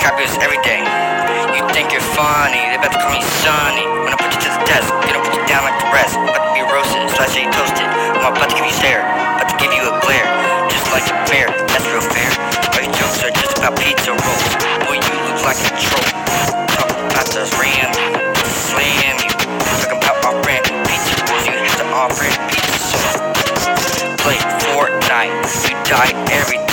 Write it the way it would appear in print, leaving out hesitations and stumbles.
rappers every day. You think you're funny, they about to call me Sonny. When I put you to the desk, gonna put you down like the rest. About to be roasted, so I say toasted. I'm about to give you stare, about to give you a glare. Just like a bear, that's real fair. All your jokes are just about pizza rolls. Boy, you look like a troll. Talk about the ram, slam you. Talk about our brand new pizza rolls. You have to offer it pizza. So play Fortnite, you die every day.